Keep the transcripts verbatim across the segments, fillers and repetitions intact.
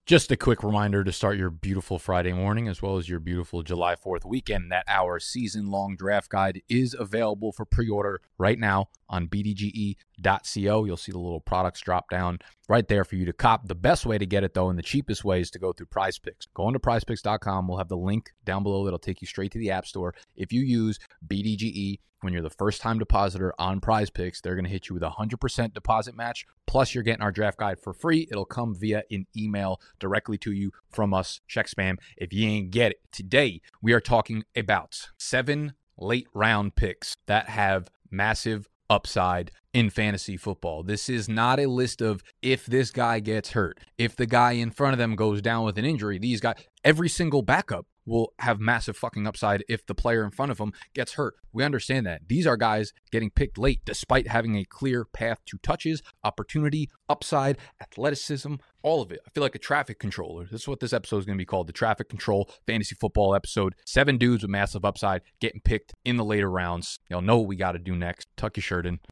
Just a quick reminder to start your beautiful Friday morning as well as your beautiful July fourth weekend that our season-long draft guide is available for pre-order right now on b d g e dot co. You'll see the little products drop down right there for you to cop. The best way to get it, though, and the cheapest way is to go through PrizePicks. Go on to prize picks dot com. We'll have the link down below that'll take you straight to the App Store. If you use B D G E when you're the first-time depositor on PrizePicks, they're going to hit you with a one hundred percent deposit match. Plus, you're getting our draft guide for free. It'll come via an email directly to you from us. Check spam if you ain't get it. Today, we are talking about seven late-round picks that have massive upside in fantasy football. This is not a list of if this guy gets hurt, if the guy in front of them goes down with an injury. These guys, every single backup will have massive fucking upside if the player in front of them gets hurt. We understand that. These are guys getting picked late despite having a clear path to touches, opportunity, upside, athleticism, all of it. I feel like a traffic controller. This is what this episode is going to be called, the Traffic Control Fantasy Football episode. Seven dudes with massive upside getting picked in the later rounds. Y'all know what we got to do next. Tuck your shirt in.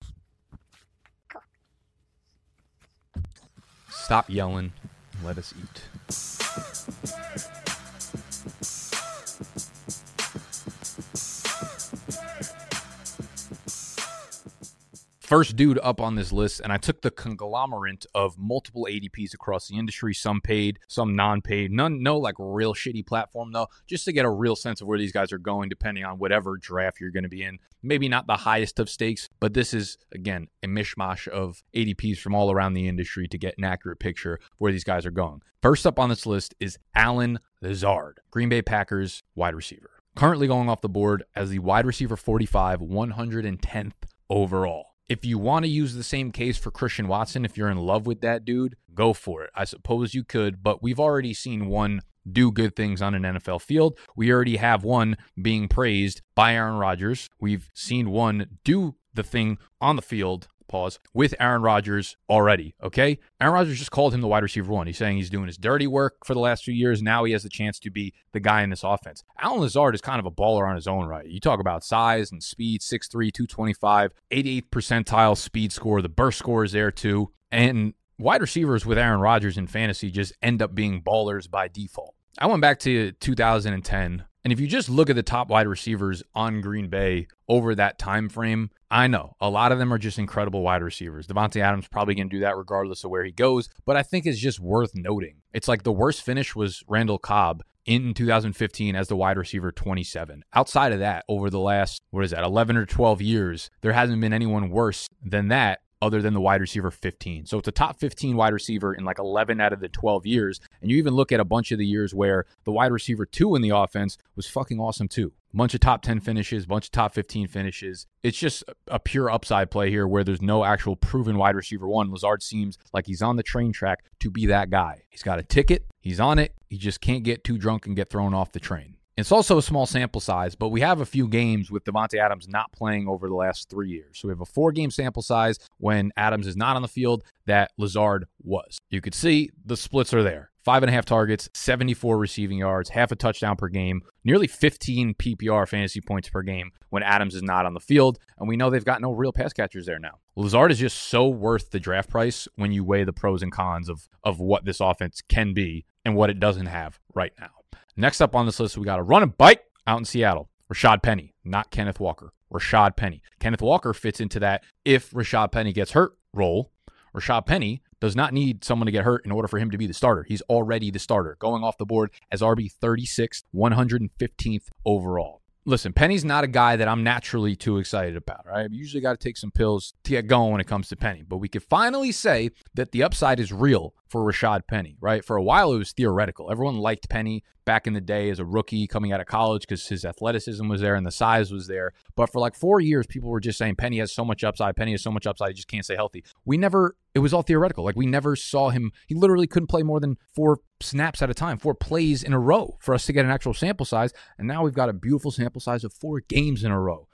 Stop yelling. Let us eat. First dude up on this list, and I took the conglomerate of multiple A D Ps across the industry, some paid, some non-paid, none, no like real shitty platform though, just to get a real sense of where these guys are going depending on whatever draft you're going to be in. Maybe not the highest of stakes, but this is, again, a mishmash of A D Ps from all around the industry to get an accurate picture of where these guys are going. First up on this list is Allen Lazard, Green Bay Packers wide receiver. Currently going off the board as the wide receiver forty-five, one hundred tenth overall. If you want to use the same case for Christian Watson, if you're in love with that dude, go for it. I suppose you could, but we've already seen one do good things on an N F L field. We already have one being praised by Aaron Rodgers. We've seen one do the thing on the field, pause, with Aaron Rodgers already, okay? Aaron Rodgers just called him the wide receiver one. He's saying he's doing his dirty work for the last few years. Now he has the chance to be the guy in this offense. Allen Lazard is kind of a baller on his own right. You talk about size and speed, six three, two twenty-five, eighty-eighth percentile speed score. The burst score is there too. And wide receivers with Aaron Rodgers in fantasy just end up being ballers by default. I went back to two thousand ten, and if you just look at the top wide receivers on Green Bay over that time frame, I know a lot of them are just incredible wide receivers. Davante Adams probably going to do that regardless of where he goes, but I think it's just worth noting. It's like the worst finish was Randall Cobb in two thousand fifteen as the wide receiver twenty-seven. Outside of that, over the last, what is that, eleven or twelve years, there hasn't been anyone worse than that other than the wide receiver fifteen. So it's a top fifteen wide receiver in like eleven out of the twelve years. And you even look at a bunch of the years where the wide receiver two in the offense was fucking awesome too. Bunch of top ten finishes, bunch of top fifteen finishes. It's just a pure upside play here where there's no actual proven wide receiver one. Lazard seems like he's on the train track to be that guy. He's got a ticket. He's on it. He just can't get too drunk and get thrown off the train. It's also a small sample size, but we have a few games with Davante Adams not playing over the last three years. So we have a four-game sample size when Adams is not on the field that Lazard was. You could see the splits are there. Five and a half targets, seventy-four receiving yards, half a touchdown per game, nearly fifteen P P R fantasy points per game when Adams is not on the field. And we know they've got no real pass catchers there now. Lazard is just so worth the draft price when you weigh the pros and cons of, of what this offense can be and what it doesn't have right now. Next up on this list, we got a running bike out in Seattle. Rashad Penny, not Kenneth Walker. Rashad Penny. Kenneth Walker fits into that if Rashad Penny gets hurt role. Rashad Penny does not need someone to get hurt in order for him to be the starter. He's already the starter, going off the board as R B thirty-six, one hundred fifteenth overall. Listen, Penny's not a guy that I'm naturally too excited about, right? You usually got to take some pills to get going when it comes to Penny. But we could finally say that the upside is real for Rashad Penny, right? For a while, it was theoretical. Everyone liked Penny back in the day as a rookie coming out of college because his athleticism was there and the size was there. But for like four years, people were just saying Penny has so much upside. Penny has so much upside. He just can't stay healthy. We never, it was all theoretical. Like we never saw him. He literally couldn't play more than four snaps at a time, four plays in a row for us to get an actual sample size. And now we've got a beautiful sample size of four games in a row.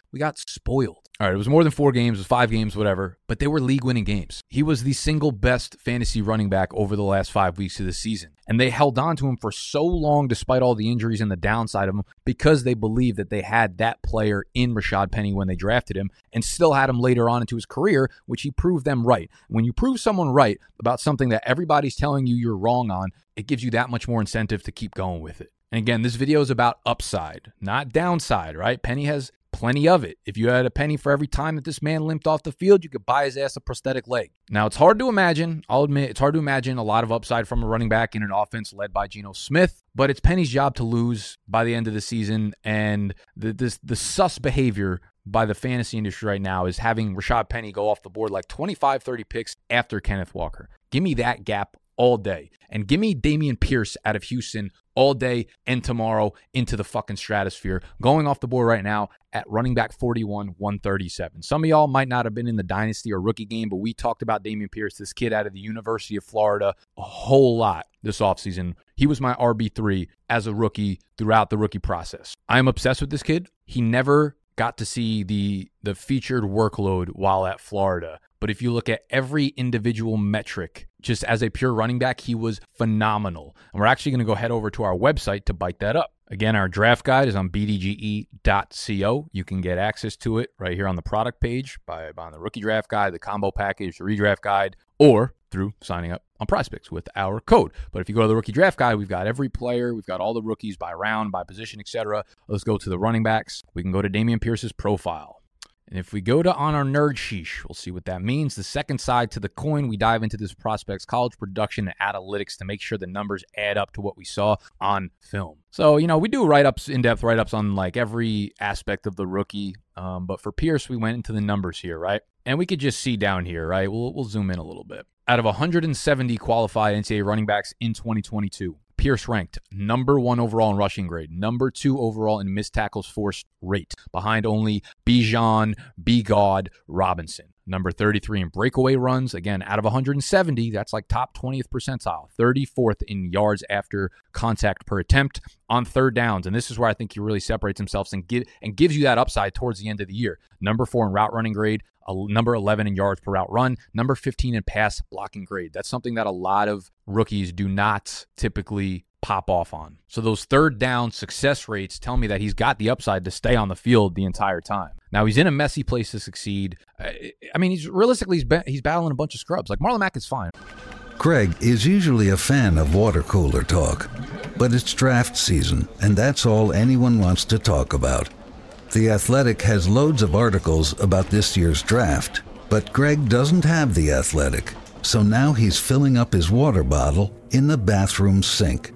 We got spoiled. All right, it was more than four games, it was five games, whatever, but they were league-winning games. He was the single best fantasy running back over the last five weeks of the season, and they held on to him for so long despite all the injuries and the downside of him because they believed that they had that player in Rashad Penny when they drafted him and still had him later on into his career, which he proved them right. When you prove someone right about something that everybody's telling you you're wrong on, it gives you that much more incentive to keep going with it. And again, this video is about upside, not downside, right? Penny has plenty of it. If you had a penny for every time that this man limped off the field, you could buy his ass a prosthetic leg. Now, it's hard to imagine. I'll admit, it's hard to imagine a lot of upside from a running back in an offense led by Geno Smith, but it's Penny's job to lose by the end of the season. And the, this, the sus behavior by the fantasy industry right now is having Rashad Penny go off the board like twenty-five, thirty picks after Kenneth Walker. Give me that gap all day. And give me Dameon Pierce out of Houston all day and tomorrow into the fucking stratosphere, going off the board right now at running back forty-one, one thirty-seven. Some of y'all might not have been in the dynasty or rookie game, but we talked about Dameon Pierce, this kid out of the University of Florida, a whole lot this offseason. He was my R B three as a rookie throughout the rookie process. I'm obsessed with this kid. He never got to see the the featured workload while at Florida. But if you look at every individual metric, just as a pure running back, he was phenomenal. And we're actually going to go head over to our website to bite that up. Again, our draft guide is on b d g e dot co. You can get access to it right here on the product page by buying the rookie draft guide, the combo package, the redraft guide, or through signing up on PrizePicks with our code. But if you go to the rookie draft guide, we've got every player, we've got all the rookies by round, by position, et cetera. Let's go to the running backs. We can go to Dameon Pierce's profile. And if we go to on our nerd sheesh, we'll see what that means. The second side to the coin, we dive into this prospect's college production and analytics to make sure the numbers add up to what we saw on film. So, you know, we do write-ups, in-depth write-ups on like every aspect of the rookie. Um, but for Pierce, we went into the numbers here, right? And we could just see down here, right? We'll, we'll zoom in a little bit. Out of one hundred seventy qualified N C double A running backs in twenty twenty-two, Pierce ranked number one overall in rushing grade, number two overall in missed tackles forced rate, behind only Bijan, B-God, Robinson. Number thirty-three in breakaway runs. Again, out of one hundred seventy, that's like top twentieth percentile. thirty-fourth in yards after contact per attempt on third downs. And this is where I think he really separates himself and, give, and gives you that upside towards the end of the year. Number four in route running grade. Number eleven in yards per route run, number fifteen in pass blocking grade. That's something that a lot of rookies do not typically pop off on. So those third down success rates tell me that he's got the upside to stay on the field the entire time. Now, he's in a messy place to succeed. I mean, he's realistically, he's, ba- he's battling a bunch of scrubs. Like Marlon Mack is fine. Craig is usually a fan of water cooler talk, but it's draft season, and that's all anyone wants to talk about. The Athletic has loads of articles about this year's draft, but Greg doesn't have The Athletic, so now he's filling up his water bottle in the bathroom sink.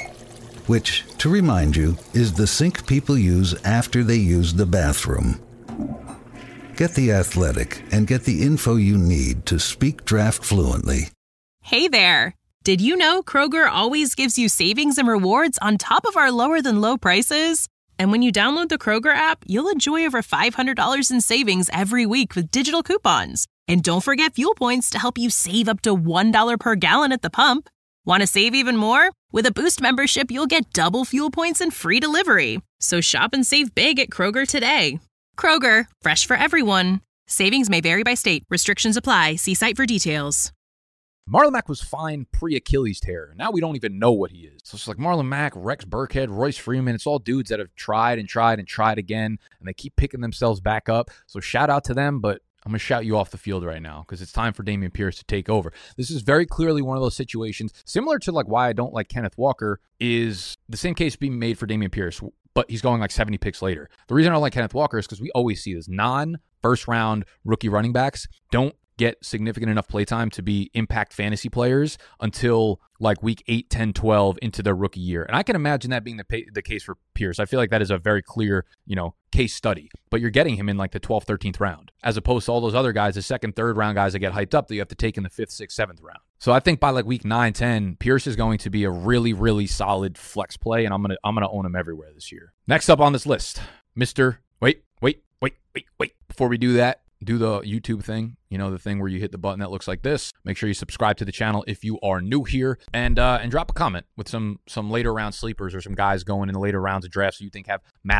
Which, to remind you, is the sink people use after they use the bathroom. Get The Athletic and get the info you need to speak draft fluently. Hey there! Did you know Kroger always gives you savings and rewards on top of our lower-than-low prices? And when you download the Kroger app, you'll enjoy over five hundred dollars in savings every week with digital coupons. And don't forget fuel points to help you save up to one dollar per gallon at the pump. Want to save even more? With a Boost membership, you'll get double fuel points and free delivery. So shop and save big at Kroger today. Kroger, fresh for everyone. Savings may vary by state. Restrictions apply. See site for details. Marlon Mack was fine pre-Achilles tear. Now we don't even know what he is. So it's like Marlon Mack, Rex Burkhead, Royce Freeman. It's all dudes that have tried and tried and tried again, and they keep picking themselves back up. So shout out to them, but I'm going to shout you off the field right now because it's time for Dameon Pierce to take over. This is very clearly one of those situations, similar to like why I don't like Kenneth Walker, is the same case being made for Dameon Pierce, but he's going like seventy picks later. The reason I don't like Kenneth Walker is because we always see this. Non-first round rookie running backs don't get significant enough playtime to be impact fantasy players until like week eight, ten, twelve into their rookie year. And I can imagine that being the pay- the case for Pierce. I feel like that is a very clear, you know, case study. But you're getting him in like the twelfth, thirteenth round, as opposed to all those other guys, the second, third round guys that get hyped up that you have to take in the fifth, sixth, seventh round. So I think by like week nine, ten, Pierce is going to be a really, really solid flex play, and I'm gonna I'm gonna own him everywhere this year. Next up on this list, Mister Wait, wait, wait, wait, wait. Before we do that, do the YouTube thing, you know, the thing where you hit the button that looks like this. Make sure you subscribe to the channel if you are new here, and uh, and drop a comment with some some later round sleepers or some guys going in the later rounds of drafts that you think have massive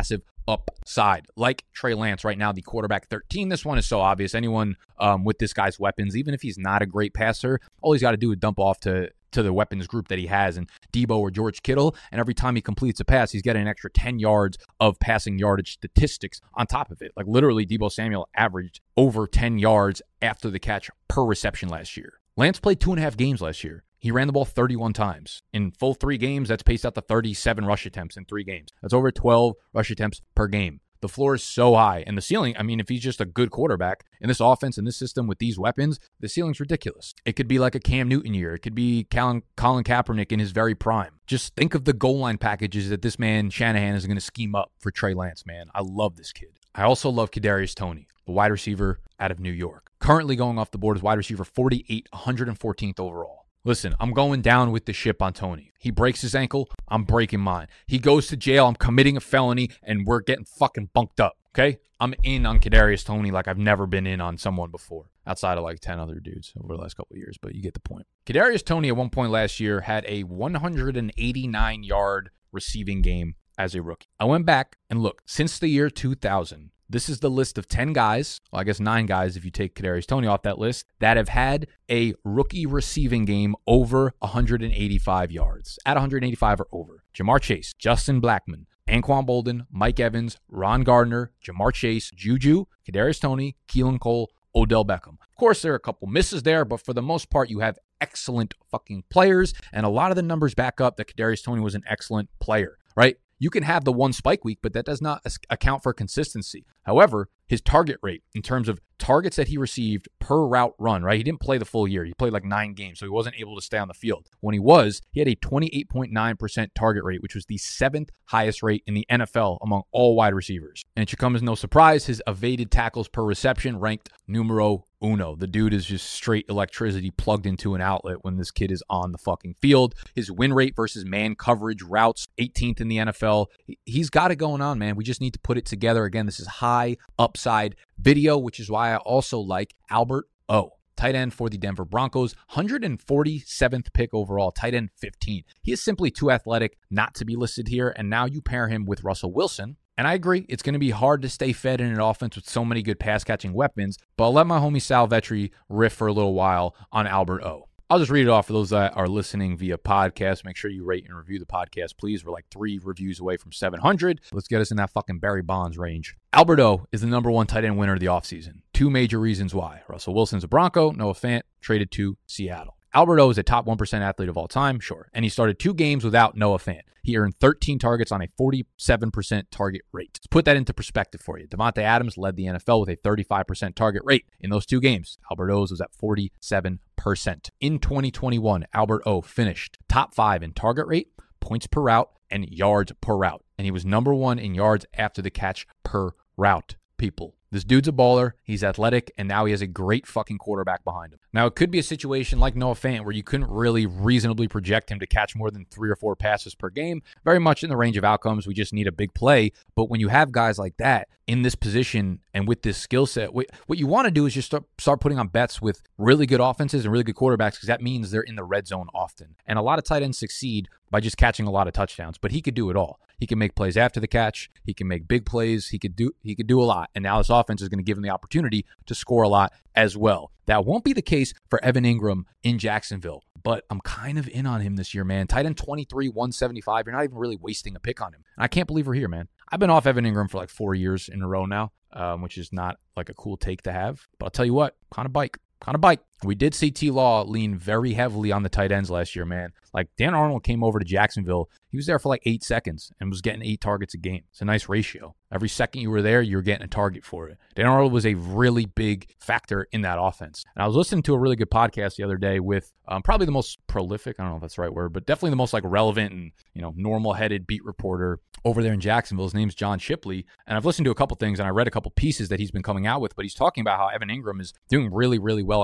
upside. Like Trey Lance right now, the quarterback thirteen. This one is so obvious. Anyone um, with this guy's weapons, even if he's not a great passer, all he's got to do is dump off to to the weapons group that he has and Debo or George Kittle, and every time he completes a pass, he's getting an extra ten yards of passing yardage statistics on top of it. Like literally, Debo Samuel averaged over ten yards after the catch per reception last year. Lance played two and a half games last year. He ran the ball thirty-one times. In full three games, that's paced out to thirty-seven rush attempts in three games. That's over twelve rush attempts per game. The floor is so high. And the ceiling, I mean, if he's just a good quarterback in this offense, in this system with these weapons, the ceiling's ridiculous. It could be like a Cam Newton year. It could be Colin, Colin Kaepernick in his very prime. Just think of the goal line packages that this man, Shanahan, is going to scheme up for Trey Lance, man. I love this kid. I also love Kadarius Toney, the wide receiver out of New York. Currently going off the board as wide receiver forty-eight, one hundred fourteenth overall. Listen, I'm going down with the ship on Toney. He breaks his ankle, I'm breaking mine. He goes to jail, I'm committing a felony, and we're getting fucking bunked up, okay? I'm in on Kadarius Toney like I've never been in on someone before, outside of like ten other dudes over the last couple of years, but you get the point. Kadarius Toney at one point last year had a one hundred eighty-nine yard receiving game as a rookie. I went back and looked. Since the year two thousand, this is the list of ten guys, well, I guess nine guys if you take Kadarius Toney off that list, that have had a rookie receiving game over one hundred eighty-five yards. At one hundred eighty-five or over. Jamar Chase, Justin Blackmon, Anquan Bolden, Mike Evans, Ron Gardner, Jamar Chase, Juju, Kadarius Toney, Keelan Cole, Odell Beckham. Of course, there are a couple misses there, but for the most part, you have excellent fucking players, and a lot of the numbers back up that Kadarius Toney was an excellent player, right? You can have the one spike week, but that does not account for consistency. However, his target rate in terms of targets that he received per route run, right? He didn't play the full year. He played like nine games, so he wasn't able to stay on the field. When he was, he had a twenty-eight point nine percent target rate, which was the seventh highest rate in the N F L among all wide receivers. And it should come as no surprise, his evaded tackles per reception ranked numero uno. The dude is just straight electricity plugged into an outlet when this kid is on the fucking field. His win rate versus man coverage routes, eighteenth in the N F L. He's got it going on, man. We just need to put it together. Again, this is high upside video, which is why I also like Albert O, tight end for the Denver Broncos, one hundred forty-seventh pick overall, tight end fifteen. He is simply too athletic not to be listed here, and now you pair him with Russell Wilson. And I agree, it's going to be hard to stay fed in an offense with so many good pass-catching weapons, but I'll let my homie Sal Vetri riff for a little while on Albert O. I'll just read it off for those that are listening via podcast. Make sure you rate and review the podcast, please. We're like three reviews away from seven hundred. Let's get us in that fucking Barry Bonds range. Albert O is the number one tight end winner of the offseason. Two major reasons why. Russell Wilson's a Bronco, Noah Fant traded to Seattle. Albert O is a top one percent athlete of all time, sure. And he started two games without Noah Fant. He earned thirteen targets on a forty-seven percent target rate. Let's put that into perspective for you. Devontae Adams led the N F L with a thirty-five percent target rate. In those two games, Albert O's was at forty-seven percent. In twenty twenty-one, Albert O finished top five in target rate, points per route, and yards per route. And he was number one in yards after the catch per route, people. This dude's a baller, he's athletic, and now he has a great fucking quarterback behind him. Now, it could be a situation like Noah Fant where you couldn't really reasonably project him to catch more than three or four passes per game. Very much in the range of outcomes. We just need a big play. But when you have guys like that in this position and with this skill set, what, what you want to do is just start, start putting on bets with really good offenses and really good quarterbacks, because that means they're in the red zone often. And a lot of tight ends succeed by just catching a lot of touchdowns, but he could do it all. He can make plays after the catch. He can make big plays. He could do he could do a lot. And now this offense is going to give him the opportunity to score a lot as well. That won't be the case for Evan Ingram in Jacksonville, but I'm kind of in on him this year, man. Tight end twenty-three, one seventy-five. You're not even really wasting a pick on him. And I can't believe we're here, man. I've been off Evan Ingram for like four years in a row now, um, which is not like a cool take to have. But I'll tell you what, kind of bike. Kind of bike. We did see T-Law lean very heavily on the tight ends last year, man. Like, Dan Arnold came over to Jacksonville. He was there for like eight seconds and was getting eight targets a game. It's a nice ratio. Every second you were there, you were getting a target for it. Dan Arnold was a really big factor in that offense. And I was listening to a really good podcast the other day with um, probably the most prolific, I don't know if that's the right word, but definitely the most like relevant and, you know, normal-headed beat reporter over there in Jacksonville. His name's John Shipley. And I've listened to a couple things and I read a couple pieces that he's been coming out with, but he's talking about how Evan Ingram is doing really, really well at camp. He's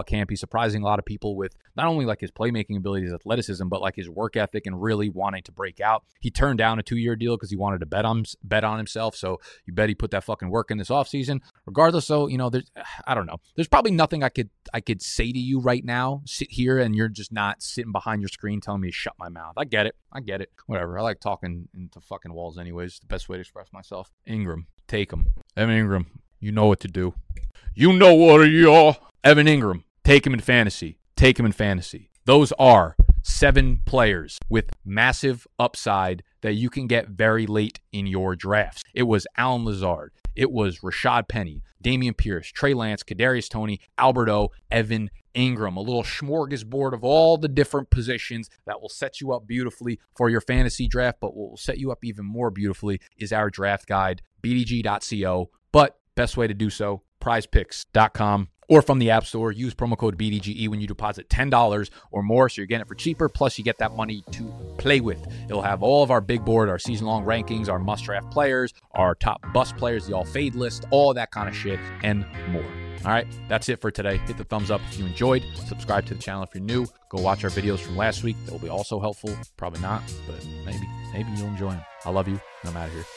surprising a lot of people with not only like his playmaking ability, his athleticism, but like his work ethic and really wanting to break out. He turned down a two-year deal because he wanted to bet on bet on himself. So you bet he put that fucking work in this offseason. Regardless, though, you know, there's I don't know. There's probably nothing I could I could say to you right now. Sit here and you're just not sitting behind your screen telling me to shut my mouth. I get it. I get it. Whatever. I like talking into fucking walls anyways. It's the best way to express myself. Ingram, take him. Evan Ingram, you know what to do. You know what you are. Evan Ingram, take him in fantasy. Take him in fantasy. Those are seven players with massive upside that you can get very late in your drafts. It was Allen Lazard. It was Rashad Penny, Dameon Pierce, Trey Lance, Kadarius Toney, Alberto, Evan Ingram. A little smorgasbord of all the different positions that will set you up beautifully for your fantasy draft. But what will set you up even more beautifully is our draft guide, b d g dot co. But best way to do so, prize picks dot com. Or from the App Store, use promo code B D G E when you deposit ten dollars or more, so you're getting it for cheaper, plus you get that money to play with. It'll have all of our big board, our season-long rankings, our must-draft players, our top bust players, the all-fade list, all that kind of shit, and more. All right, that's it for today. Hit the thumbs up if you enjoyed. Subscribe to the channel if you're new. Go watch our videos from last week. They'll be also helpful. Probably not, but maybe. Maybe you'll enjoy them. I love you, and I'm out of here.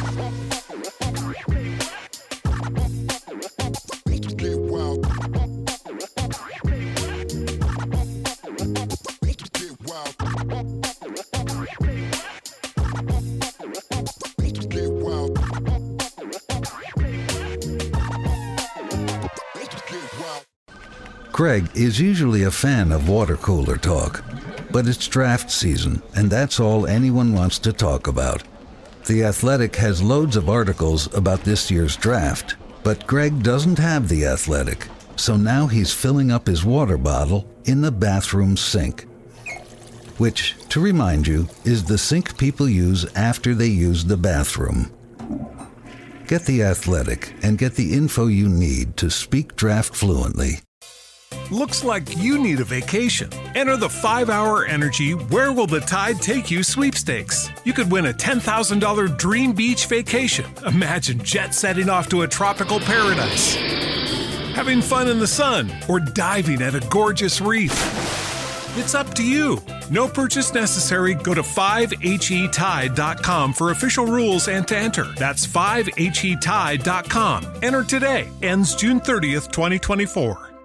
Craig is usually a fan of water cooler talk, but it's draft season, and that's all anyone wants to talk about. The Athletic has loads of articles about this year's draft, but Greg doesn't have The Athletic, so now he's filling up his water bottle in the bathroom sink. Which, to remind you, is the sink people use after they use the bathroom. Get The Athletic and get the info you need to speak draft fluently. Looks like you need a vacation. Enter the five hour Energy Where Will the Tide Take You sweepstakes. You could win a ten thousand dollars dream beach vacation. Imagine jet setting off to a tropical paradise, having fun in the sun, or diving at a gorgeous reef. It's up to you. No purchase necessary. Go to five h e tide dot com for official rules and to enter. That's five h e tide dot com. Enter today. Ends June thirtieth, twenty twenty-four.